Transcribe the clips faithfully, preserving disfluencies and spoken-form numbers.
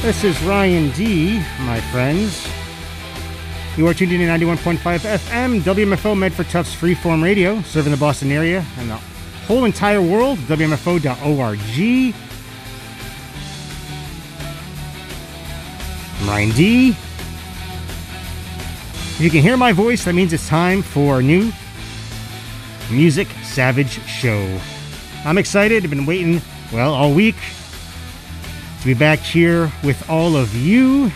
This is Ryan D, my friends. You are tuned in to ninety-one point five F M, W M F O Medford Tufts Freeform Radio, serving the Boston area and the whole entire world, W M F O dot org. I'm Ryan D. If you can hear my voice, that means it's time for a new Music Savage show. I'm excited. I've been waiting, well, all week to be back here with all of you.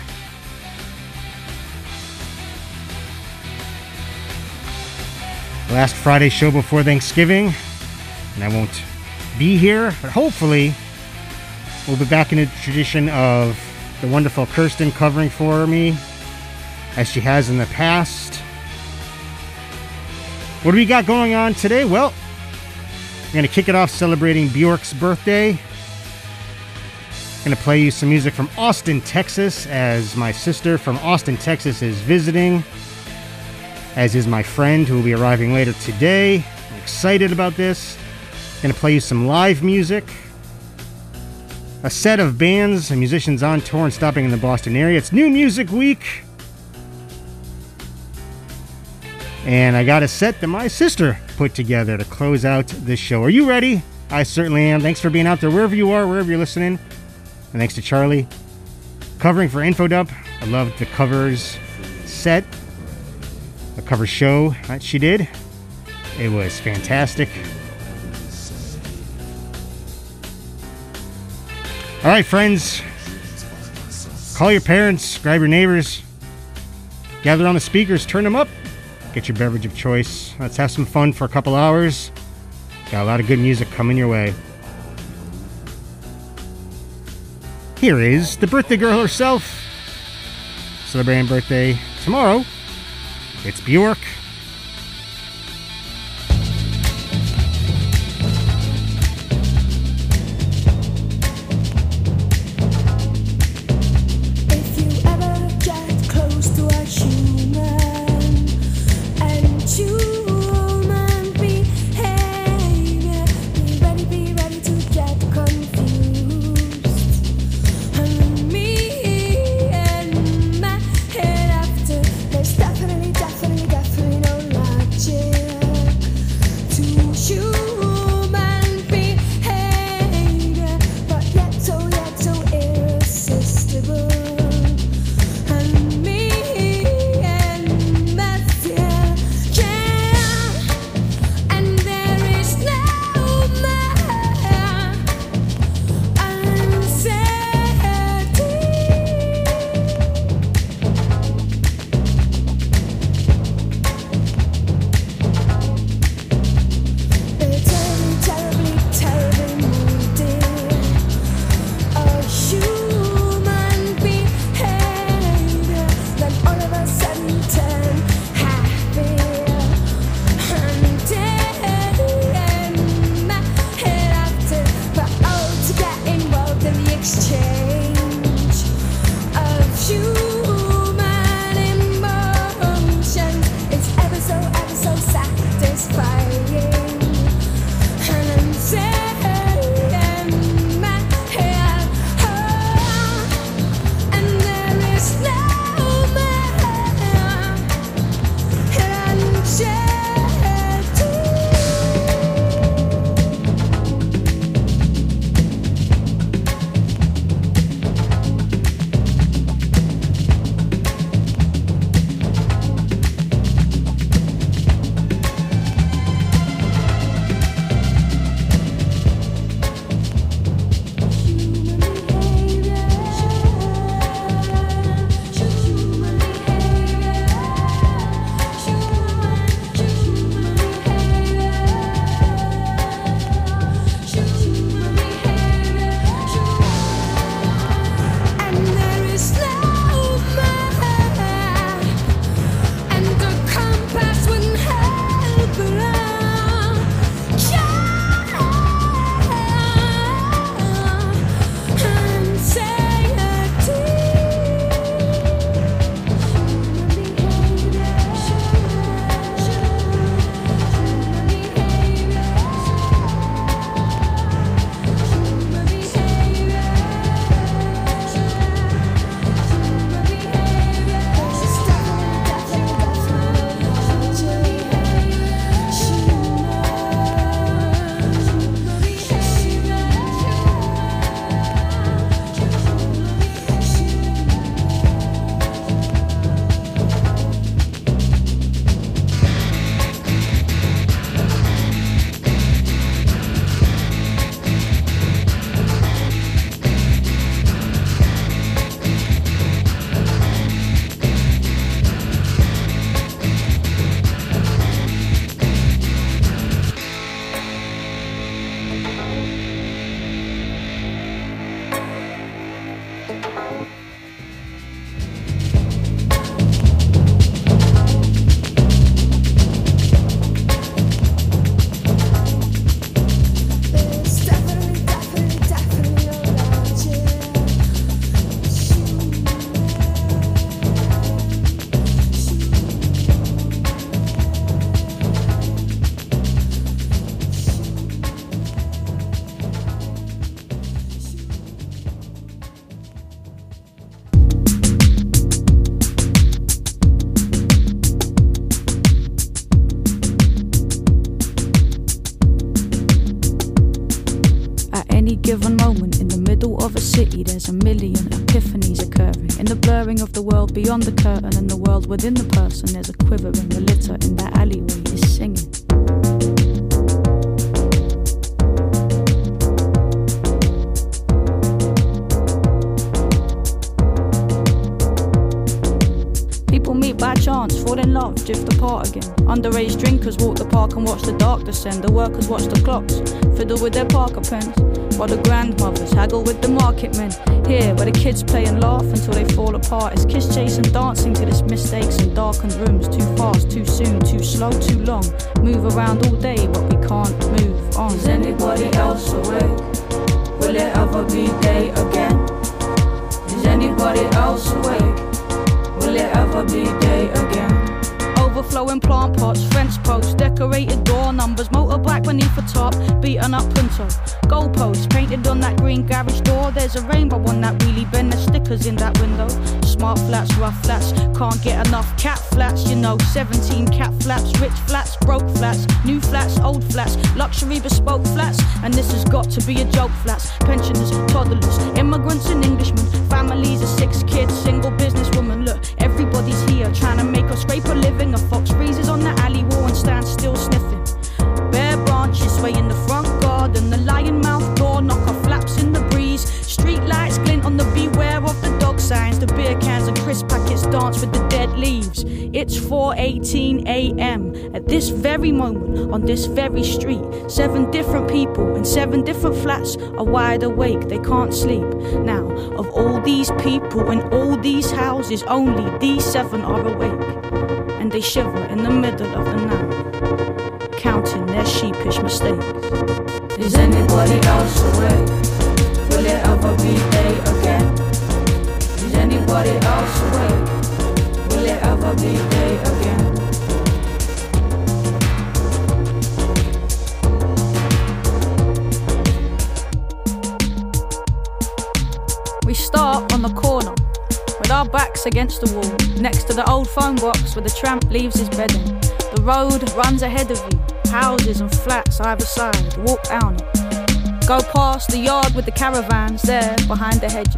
Last Friday show before Thanksgiving, and I won't be here, but hopefully we'll be back in the tradition of the wonderful Kirsten covering for me, as she has in the past. What do we got going on today? Well, we're going to kick it off celebrating Bjork's birthday. Going to play you some music from Austin, Texas, as my sister from Austin, Texas is visiting, as is my friend who will be arriving later today. I'm excited about this. Going to play you some live music, a set of bands and musicians on tour and stopping in the Boston area. It's New Music Week, and I got a set that my sister put together to close out this show. Are you ready? I certainly am. Thanks for being out there, wherever you are, wherever you're listening. And thanks to Charlie covering for InfoDump. I loved the covers set, the cover show that she did. It was fantastic. All right, friends, call your parents, grab your neighbors, gather on the speakers, turn them up, get your beverage of choice. Let's have some fun for a couple hours. Got a lot of good music coming your way. Here is the birthday girl herself, celebrating birthday tomorrow. It's Bjork. Definitely, definitely city there's a million epiphanies occurring. In the blurring of the world beyond the curtain and the world within the person, there's a quivering, the litter in that alleyway is singing. People meet by chance, fall in love, drift apart again. Underage drinkers walk the park and watch the dark descend. The workers watch the clocks, fiddle with their Parker pens, while the grandmothers haggle with the market men. Here, where the kids play and laugh until they fall apart, it's kiss chasing, dancing to this mistakes in darkened rooms. Too fast, too soon, too slow, too long. Move around all day, but we can't move on. Is anybody else awake? Will it ever be day again? Is anybody else awake? Will it ever be day again? Overflowing plant pots, fence posts, decorated door numbers, motorbike beneath the top, beaten up Punto. Goalposts painted on that green garage door. There's a rainbow on that wheelie bin, there's stickers in that window. Smart flats, rough flats, can't get enough cat flats, you know. Seventeen cat flats, rich flats, broke flats, new flats, old flats, luxury bespoke flats. And this has got to be a joke flats. Pensioners, toddlers, immigrants and Englishmen, families of six kids, single businesswoman. Look, everybody's here trying to make us scrape a living. A fox freezes on the alley wall and stands still sniffing. Bare branches sway in the front garden. The lion mouth door knocker flaps in the breeze. Street lights glint on the beware of the dog signs. The beer cans and crisp packets dance with the dead leaves. It's four eighteen a m At this very moment, on this very street, seven different people in seven different flats are wide awake, they can't sleep. Now, of all these people in all these houses, only these seven are awake. And they shiver in the middle of the night, counting their sheepish mistakes. Is anybody else awake? Will it ever be day again? Is anybody else awake? Will it ever be day again? We start on the corner, with our backs against the wall, next to the old phone box where the tramp leaves his bedding. The road runs ahead of you, houses and flats either side, walk down it. Go past the yard with the caravans there behind the hedges.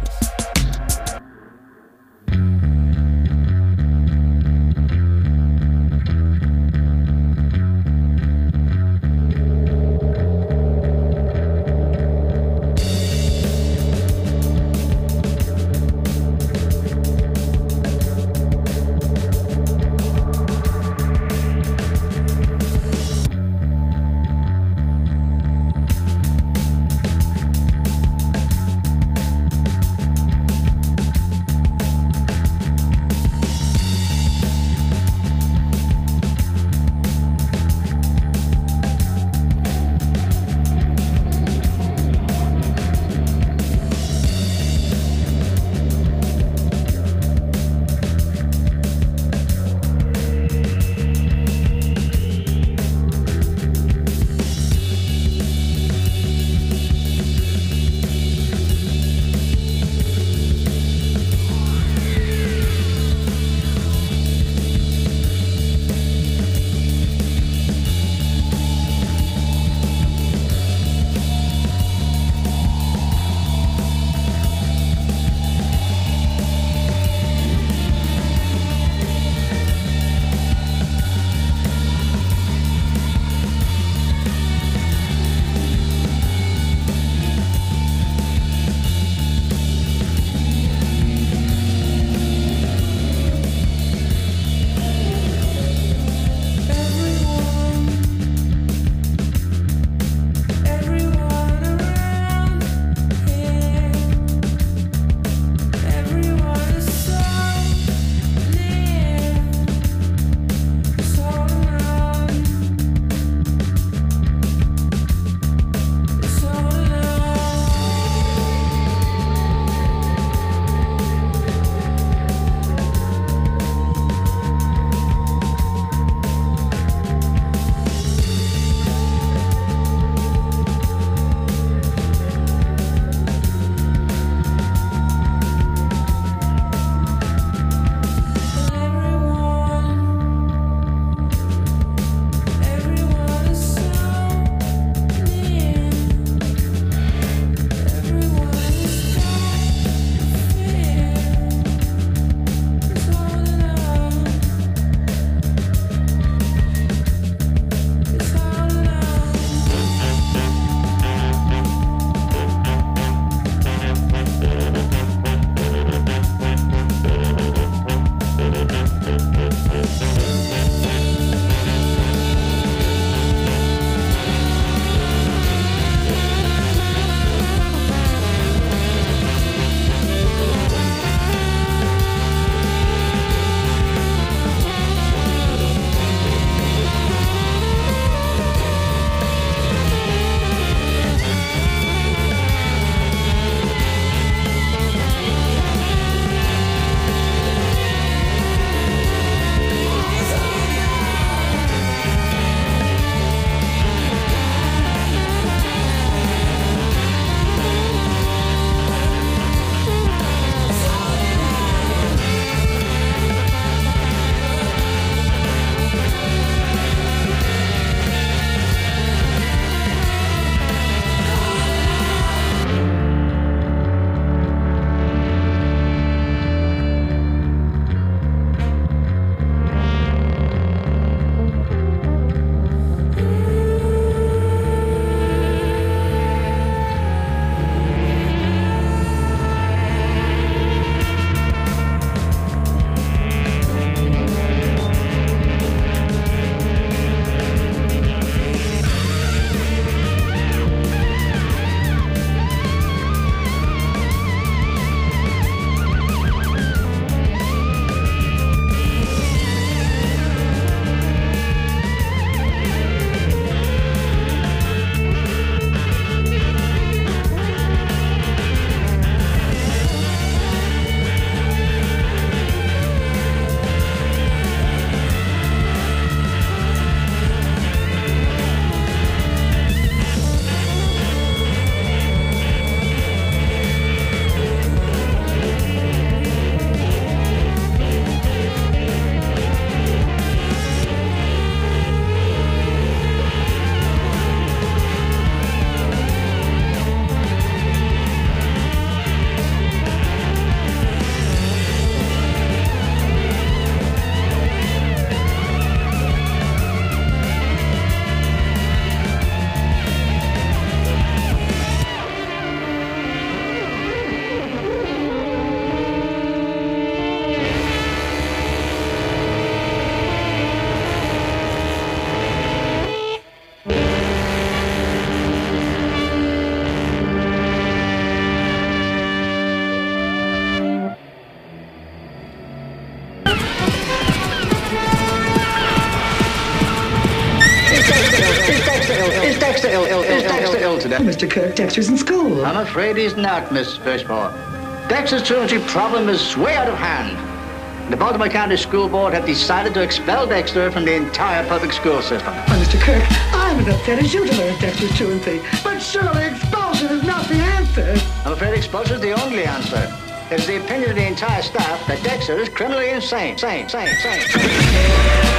Dexter ill, ill, ill, Dexter ill today? Mister Kirk, Dexter's in school. I'm afraid he's not, Miss Birchmore. Dexter's truancy problem is way out of hand. The Baltimore County School Board have decided to expel Dexter from the entire public school system. Well, Mister Kirk, I'm as upset as you to learn Dexter's truancy. But surely expulsion is not the answer. I'm afraid expulsion is the only answer. It's the opinion of the entire staff that Dexter is criminally insane. Sane, sane, sane, sane.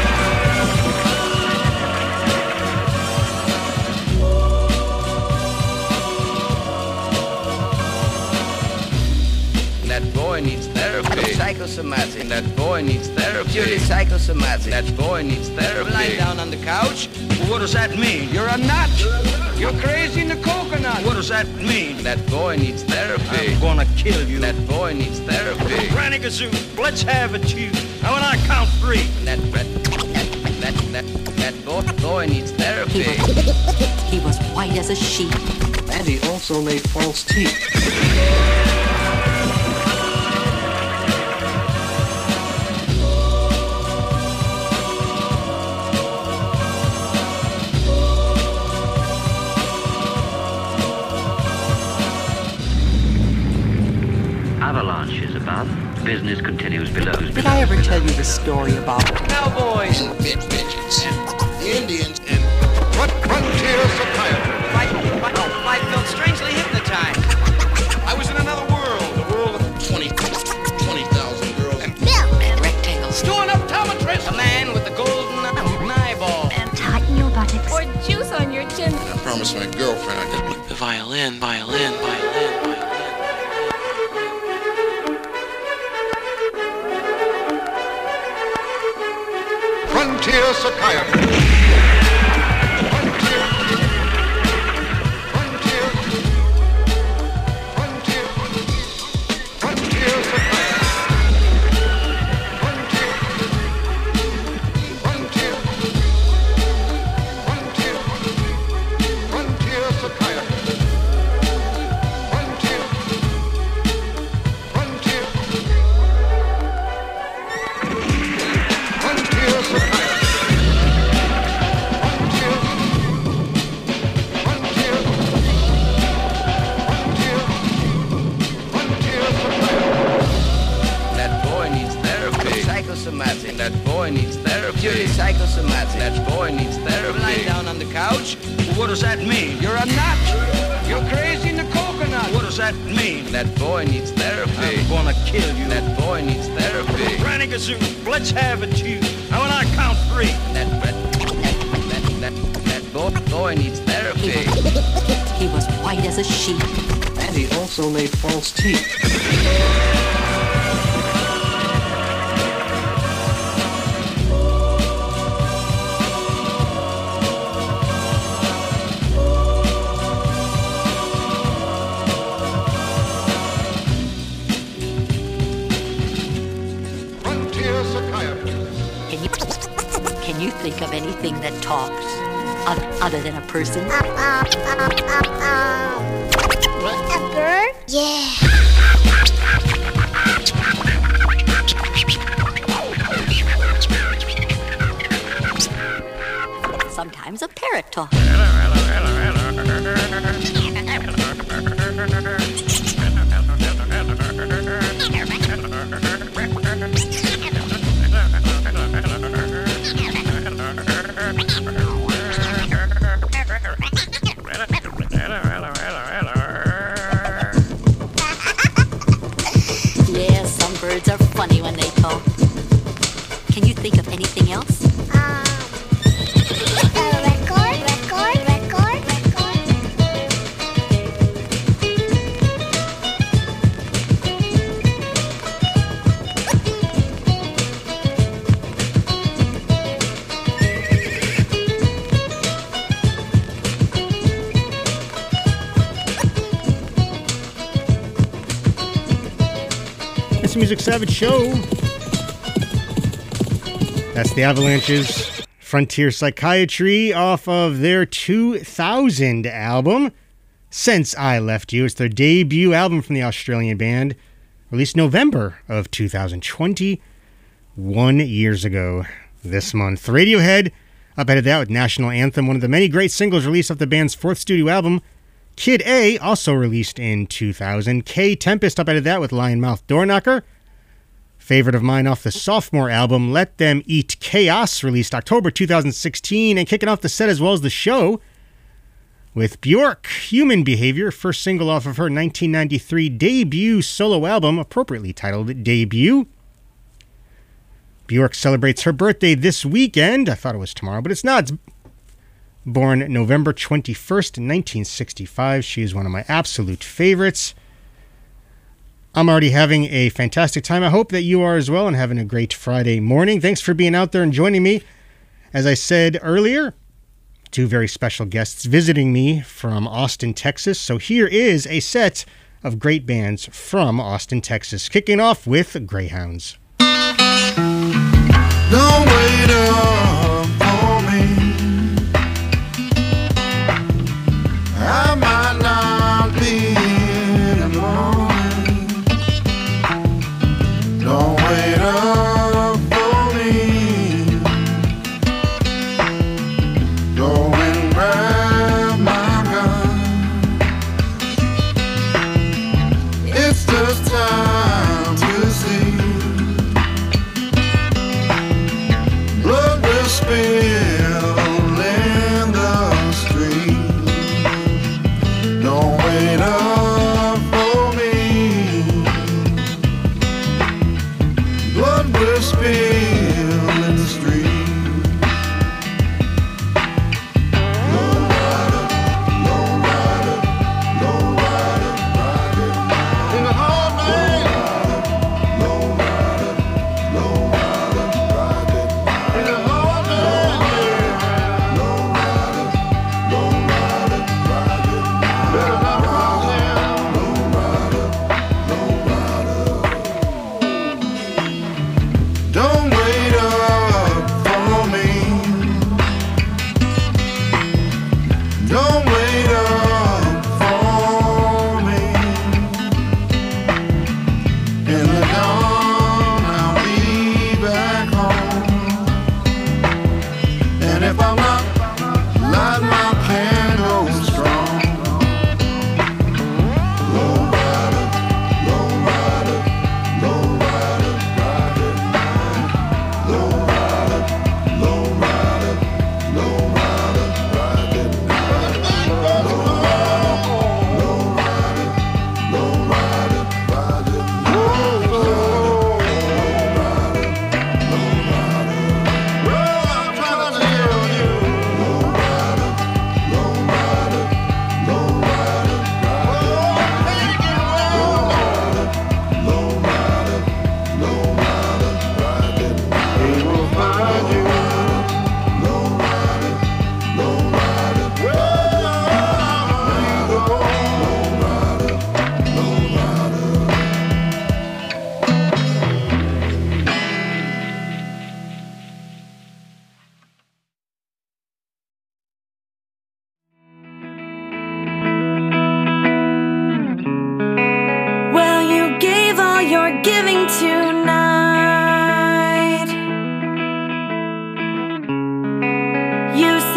That boy needs therapy. Psychosomatic. That boy needs therapy. Purely psychosomatic. That boy needs therapy. Lying down on the couch. Well, what does that mean? You're a nut. You're crazy in the coconut. What does that mean? That boy needs therapy. I'm gonna kill you. That boy needs therapy. Granny Gazoo, let's have it, you. Now when I count three. That that that that that boy, boy needs therapy. He was, he was white as a sheet. And he also made false teeth. Avalanches above, business continues below. Did I ever tell you the story about cowboys? Bitch, bitches. And the Indians and what frontier psychiatry? I, I felt strangely hypnotized. I was in another world, the world of twenty, twenty thousand girls. And milk and rectangles. Doing optometrist. A man with a golden eyeball. And tighten your buttocks. Or juice on your chin. I promised my girlfriend I'd get the violin, violin, violin, violin. Frontier psychiatry. Frontier. Frontier. Frontier. Frontier psychiatry. Frontier. boy needs therapy. You're psychosomatic. That boy needs therapy. Lying down on the couch. What does that mean? You're a nut. You're crazy in the coconut. What does that mean? That boy needs therapy. I'm gonna kill you. That boy needs therapy. Granny Gazoo, let's have it, you. Now when I count three. That that that that, that boy, boy needs therapy. He was white as a sheet. And he also made false teeth. Frontier psychiatrist. Can you, can you think of anything that talks other, other than a person? A bird? Yeah. Sometimes a parrot talks. Yeah, some birds are funny when they talk. Can you think of anything else? Um, a record, record, record, record. It's the Music Savage Show. That's the Avalanches, Frontier Psychiatry, off of their two thousand album, Since I Left You. It's their debut album from the Australian band, released November of two thousand twenty, one years ago this month. Radiohead up ahead of that with National Anthem, one of the many great singles released off the band's fourth studio album. Kid A, also released in two thousand. K Tempest up ahead of that with Lion Mouth Door Knocker. Favorite of mine off the sophomore album, Let Them Eat Chaos, released October two thousand sixteen. And kicking off the set as well as the show with Bjork, Human Behavior, first single off of her nineteen ninety-three debut solo album, appropriately titled Debut. Bjork celebrates her birthday this weekend. I thought it was tomorrow, but it's not. It's born November twenty-first, nineteen sixty-five. She is one of my absolute favorites. I'm already having a fantastic time. I hope that you are as well and having a great Friday morning. Thanks for being out there and joining me. As I said earlier, two very special guests visiting me from Austin, Texas. So here is a set of great bands from Austin, Texas, kicking off with Greyhounds. Don't wait up for me. I might not be in the morning. Don't wait up for me. Go and grab my gun. It's just time to see. Blood will spill in the street. Don't wait up for me. Blood will spill in the street. Low rider, low rider, low rider, rocket. In the hall, man. Low rider, low rider, rocket. In the hall, man. Low rider, low rider, rocket. Better not cross him. Low rider, low rider. Don't wait up for me. Don't wait up for me. In the dawn, I'll be back home. And if I'm not, light my candle strong. Low rider, low rider, low rider, rocket night. Low rider.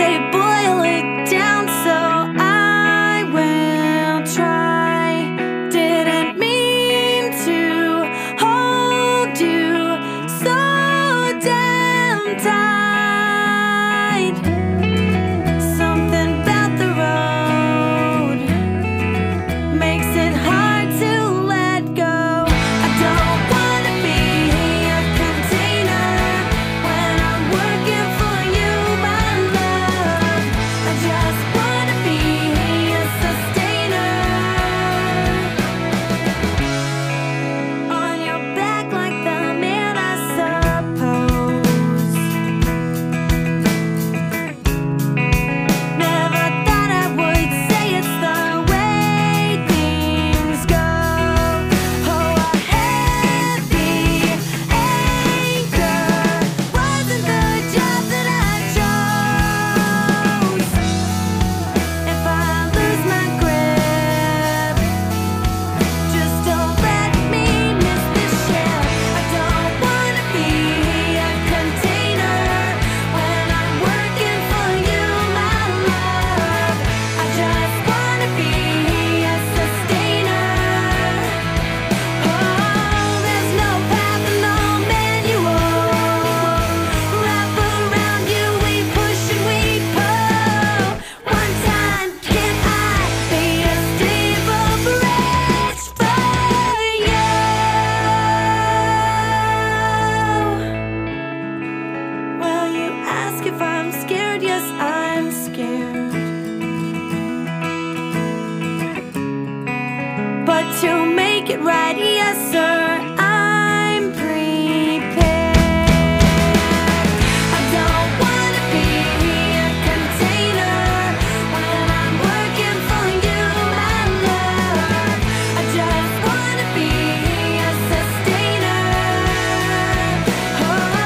say boil it down, so I will try. Didn't mean to hold you so damn tight. Something about the road makes it hard to let go. I don't wanna be a container when I'm working for you, my love. I just wanna be a sustainer. On your back like the man, I suppose. Never thought I would say it's the way things go. Oh, a heavy anchor wasn't the job that I chose. If I lose my grip, just don't let me miss this ship. I don't wanna be a container when I'm working for you, my love. I just wanna be a sustainer. Oh, there's no path and no manual. Wrap around you, we push and we pull. One time, can I be a stable bridge for you? Well, you ask if I'm scared. Yes, I'm scared. But to make it right, yes, sir, I'm prepared. I don't wanna be a container when I'm working for you, my love. I just wanna be a sustainer. Oh,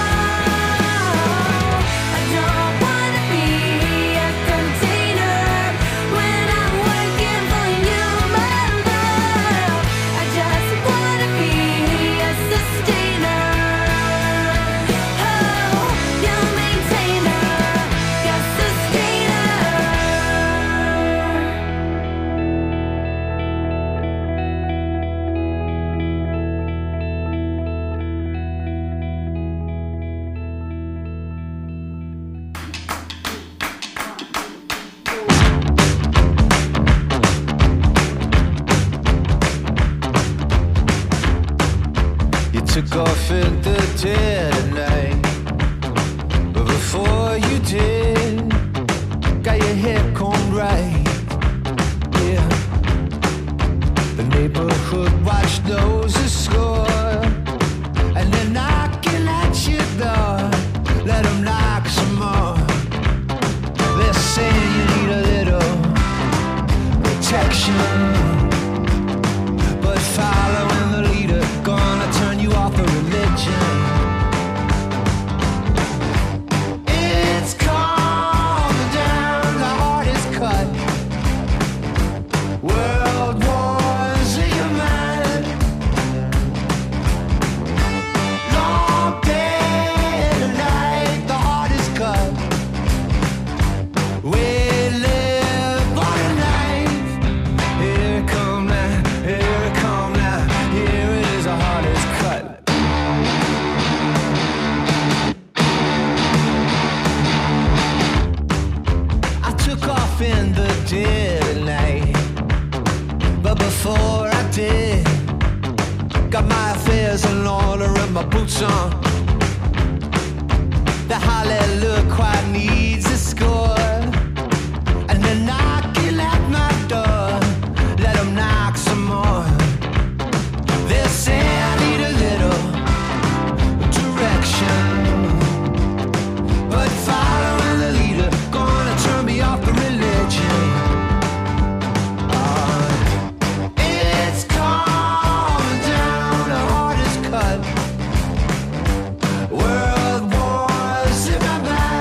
I don't wanna be a container when I'm working for you, my love. I just wanna be a sustainer. Oh, your maintainer, your sustainer. You took off in the dead of night, but before you did, got your hair combed right. Yeah, the neighborhood watch knows the score, and they're knocking at your door. Let them knock some more. They're saying you need a little protection, but following the leader gonna turn you off the religion. It's calming down, the heart is cut. World wars in your mind. Long day and night, the heart is cut. We live for the night. Here it come now, here it come now. Here it is, the heart is cut. I took off in the dead of night, but before I did, got my affairs in order and my boots on. The hallelujah quite needs a score, and they're knocking at my door. Let them knock some more. They say I need a little direction, but following the leader gonna turn me off the religion. Uh, it's calming down, the heart is cut. World wars in my mind.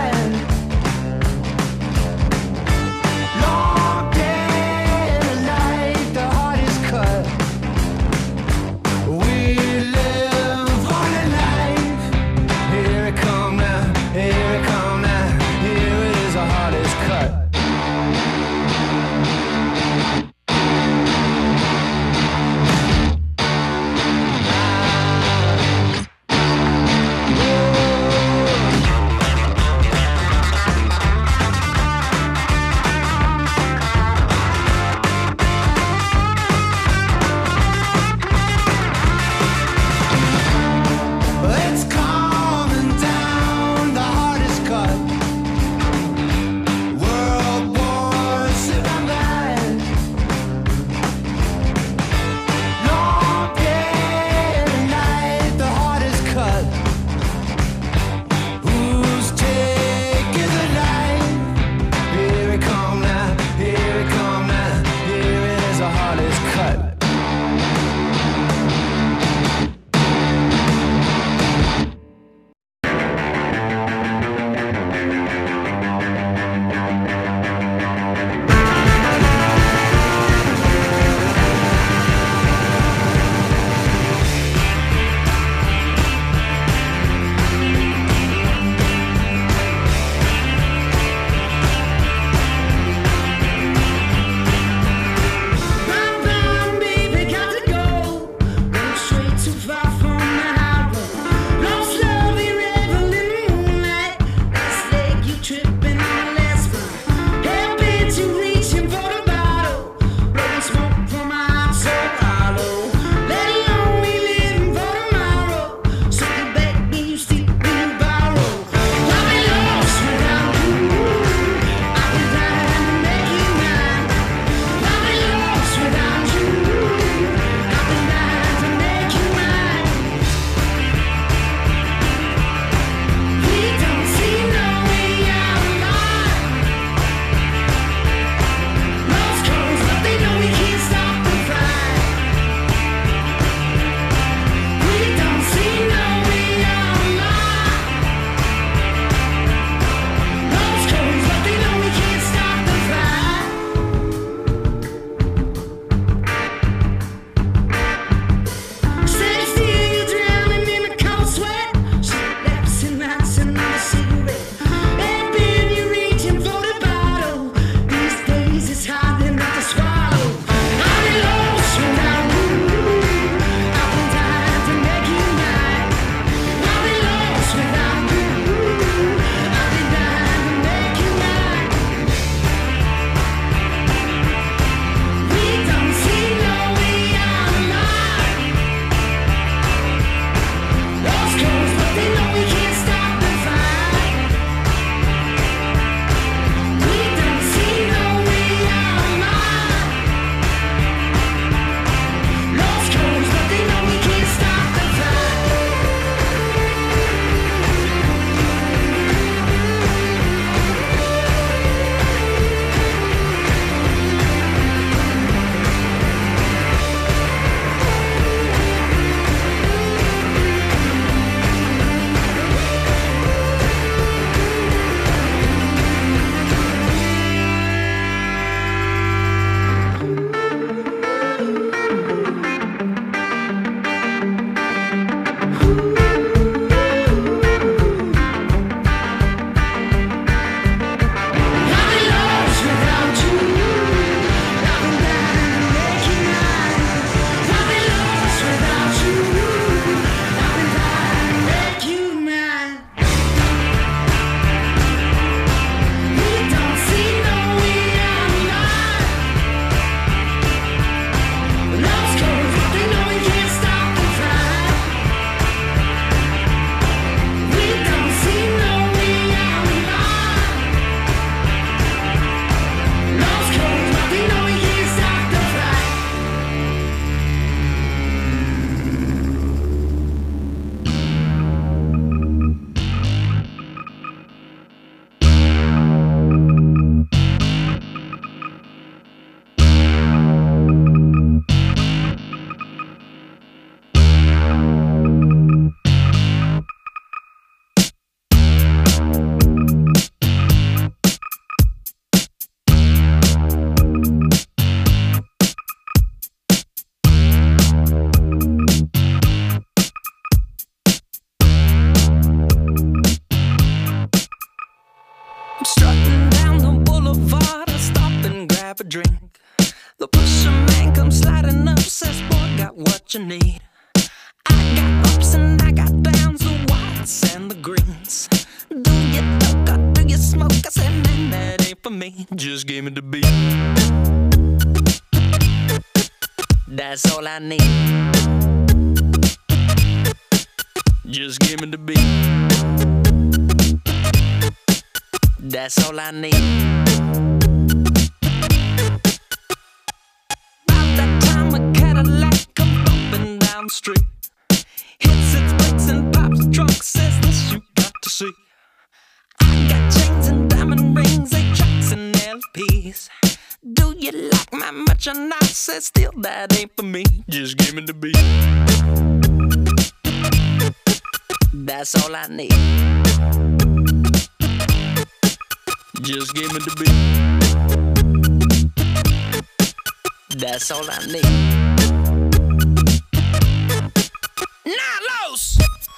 what you need. I got ups and I got downs, the whites and the greens. Do you dope or do you smoke? I said, man, that ain't for me. Just give me the beat. That's all I need. Just give me the beat. That's all I need. About that time a Cadillac come bumping down the street. Hits its brakes and pops the trunk, says this you got to see. I got chains and diamond rings, eight tracks and L Ps. Do you like my merchandise? Says still that ain't for me. Just give me the beat. That's all I need. Just give me the beat. That's all I need. Now, Los!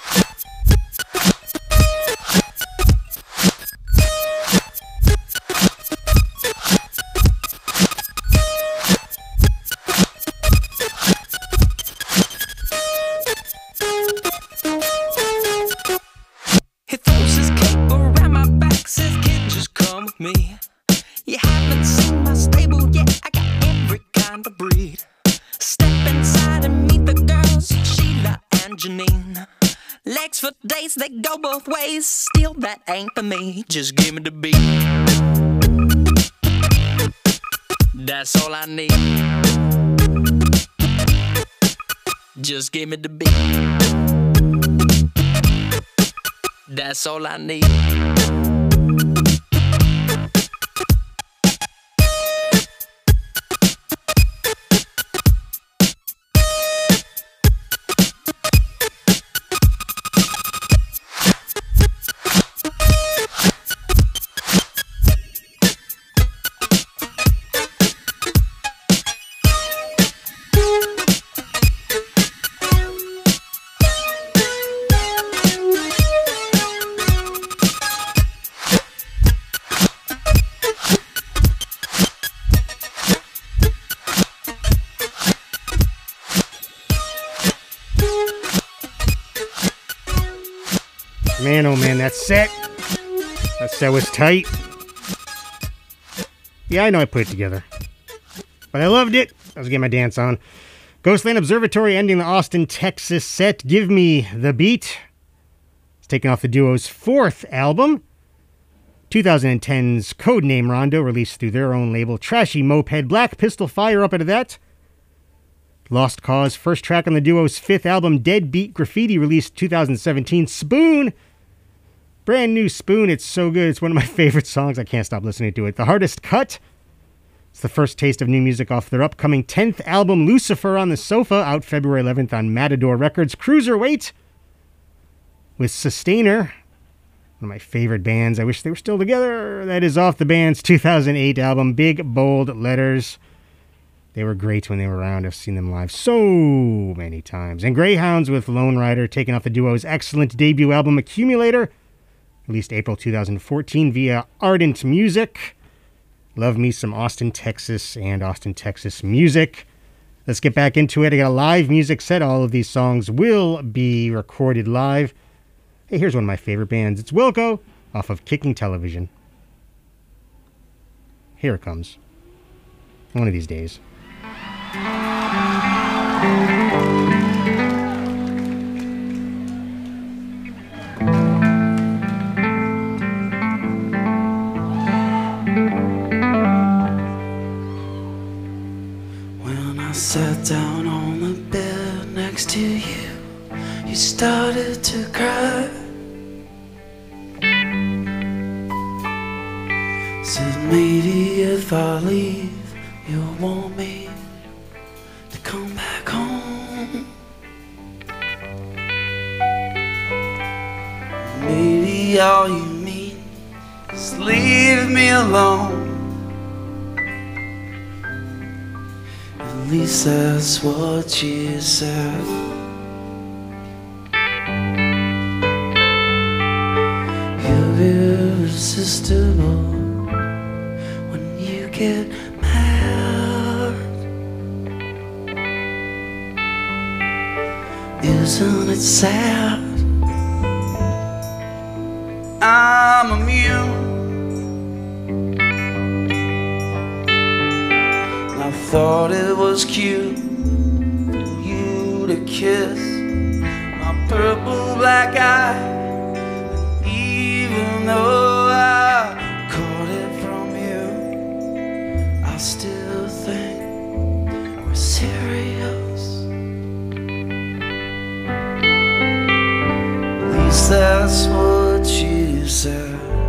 He throws his cape around my back, says, kid, just come with me. You haven't seen my stable yet, I got every kind of breed. Step inside and meet the girls, Sheila and Janine. Legs for days, they go both ways, still that ain't for me. Just give me the beat. That's all I need. Just give me the beat. That's all I need. Man, oh man, that set. That set was tight. Yeah, I know I put it together. But I loved it. I was getting my dance on. Ghostland Observatory ending the Austin, Texas set. Give Me the Beat. It's taken off the duo's fourth album. twenty ten's Codename Rondo, released through their own label. Trashy Moped. Black Pistol Fire up into that. Lost Cause, first track on the duo's fifth album. Deadbeat Graffiti, released two thousand seventeen. Spoon. Brand new Spoon. It's so good. It's one of my favorite songs. I can't stop listening to it. The Hardest Cut. It's the first taste of new music off their upcoming tenth album, Lucifer on the Sofa, out February eleventh on Matador Records. Cruiserweight with Sustainer, one of my favorite bands. I wish they were still together. That is off the band's two thousand eight album, Big Bold Letters. They were great when they were around. I've seen them live so many times. And Greyhounds with Lone Rider, taking off the duo's excellent debut album, Accumulator, released April two thousand fourteen via Ardent Music. Love me some Austin, Texas and Austin, Texas music. Let's get back into it. I got a live music set. All of these songs will be recorded live. Hey, here's one of my favorite bands. It's Wilco off of Kicking Television. Here it comes. One of these days. When I sat down on the bed next to you, you started to cry. Said maybe if I leave, you'll want me to come back home. Maybe all you mean is leave me alone. At least that's what you said. You're irresistible when you get mad. isn't it sad? I'm immune. I thought it was cute for you to kiss my purple black eye. And even though I caught it from you, I still think we're serious. At least that's what you said.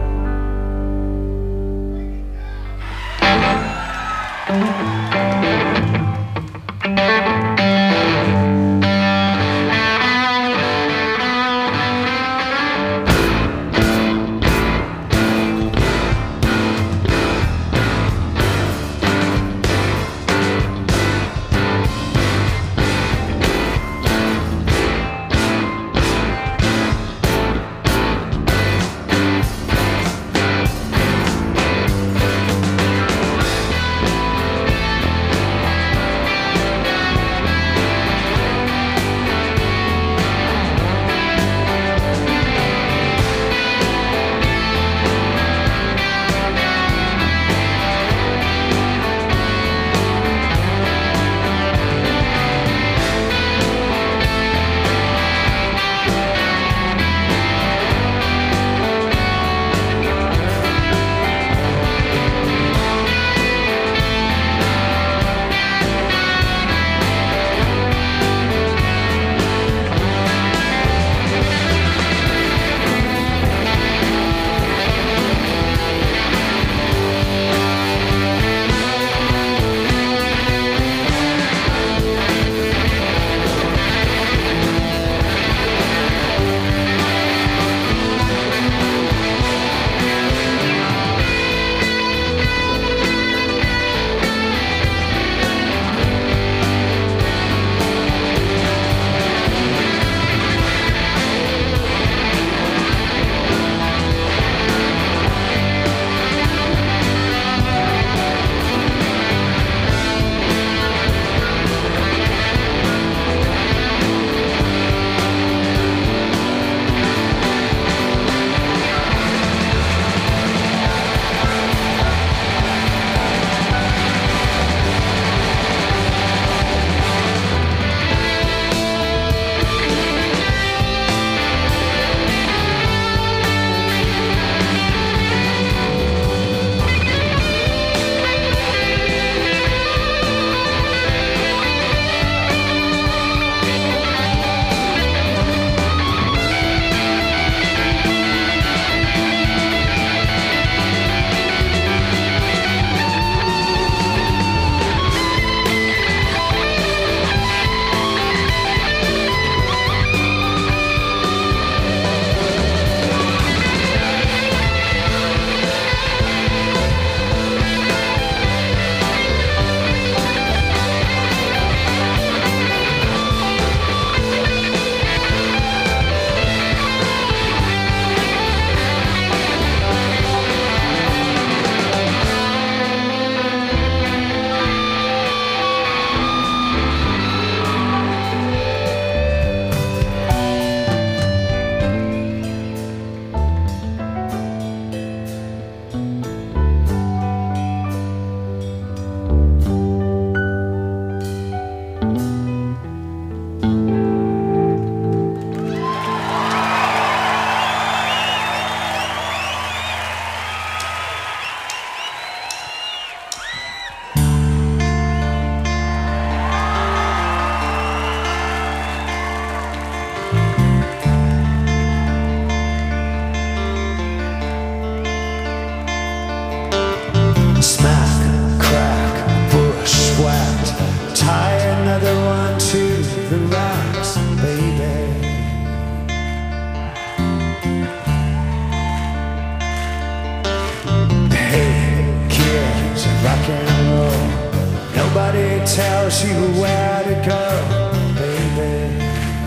tells you where to go, baby.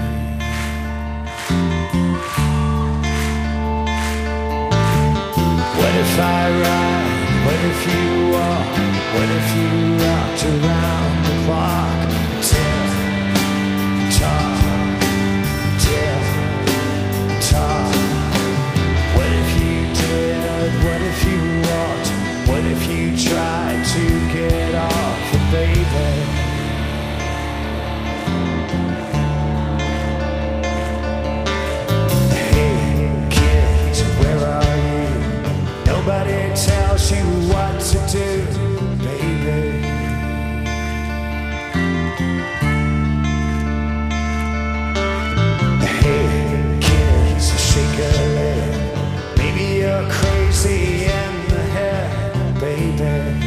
What if I ride? What if you walk? What if you rocked around the clock? Tick tock, tells you what to do, baby. Hey, kids, shake a leg. Maybe you're crazy in the head, baby.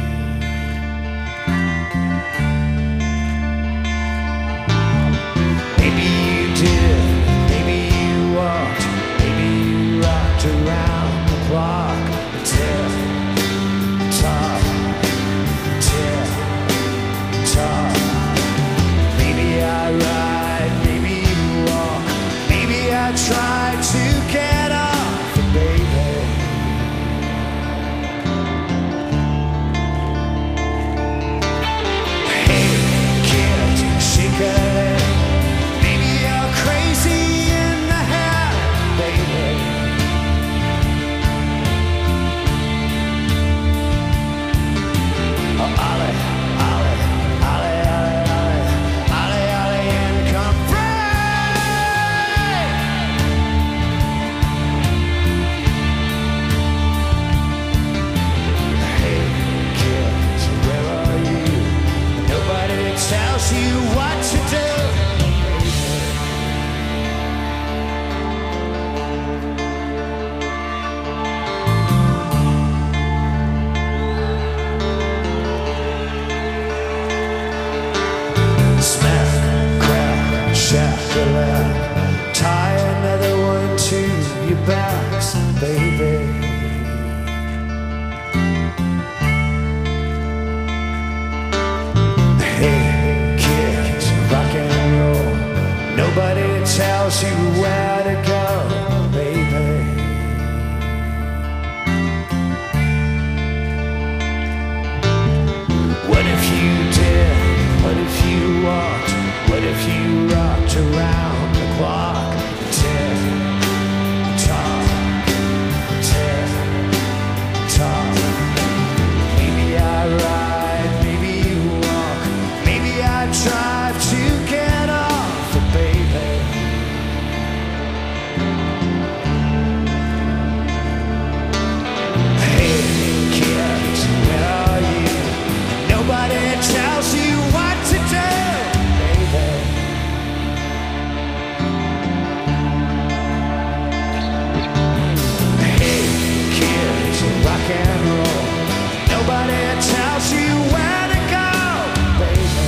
Maybe you did, maybe you walked, maybe you rocked around the clock. Tick tock, tick tock. Maybe I ride, maybe you walk, maybe I try to get off, baby. Hey, kid, shake a leg. Maybe you're crazy in the head, baby. Oh, Ollie, Ollie, Ollie, Ollie, Ollie, Ollie, Ollie, and come free. Hey, kids, where are you? Nobody tells you what to do. Smack, crack, shakalaka. Tie another one to your backs, baby. Hey, kids, rock and roll. Nobody tells you where to go, baby. What if you did? What if you walked? What if you rocked around the clock? Tick tock, tick tock. Maybe I ride, maybe you walk, maybe I drive to get off, baby. Hey kids, where are you? Nobody tells you what to do, baby. Hey kids, rock and roll. Nobody tells you where to go, baby.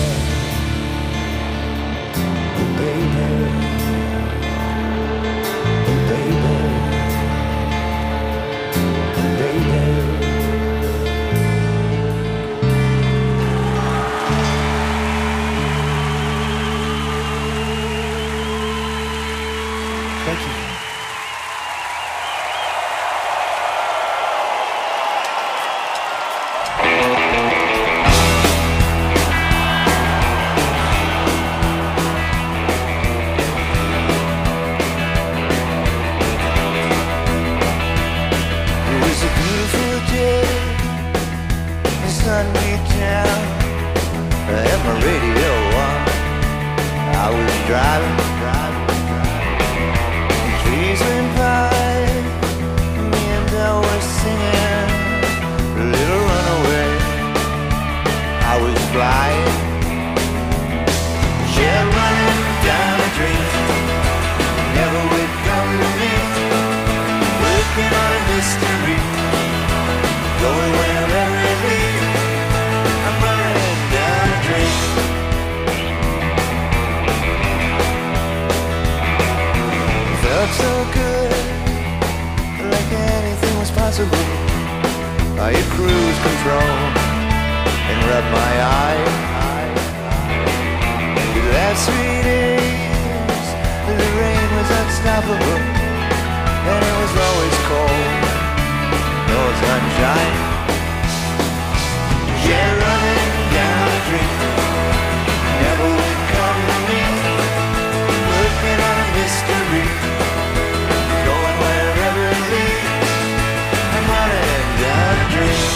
Oh, baby. Oh, baby. Oh, baby. Thank you. It was a beautiful day, the sun beat down, I had my radio on, I was driving, driving, driving. Trees went by, me and I was singing a little runaway. I was flying, yeah, running down a dream, never would come to me. Working on a mystery, going wherever it leads. I'm running down a dream. Felt so good, like anything was possible. I hit cruise control and rubbed my eye. The last three days, the rain was unstoppable, and it was always cold, no sunshine. Yeah, running down a dream, never would come to me. Working on a mystery, going wherever it leads. I'm running down a dream.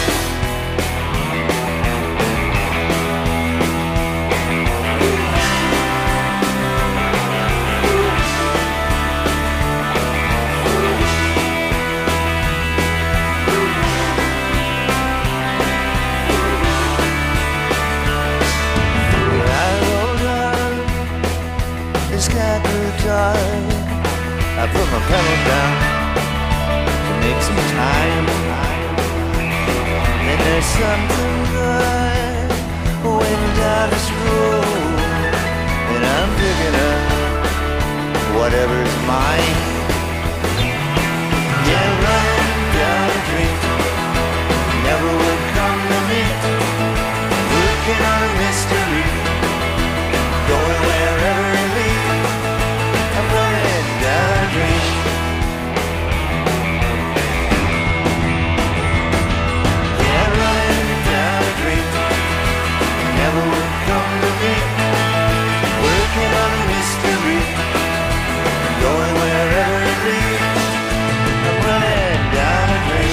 something good waiting down this road, and I'm picking up whatever's mine. Yeah, running down a dream never would come to me. Working on a mystery, going wherever it leads. I'm running down a dream. Yeah, running down a dream never would come to me. Working on a mystery, going wherever it leads. I'm running down a dream.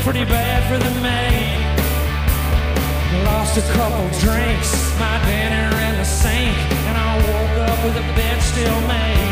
pretty bad for the maid. Lost a couple drinks, my dinner in the sink, and I woke up with the bed still made.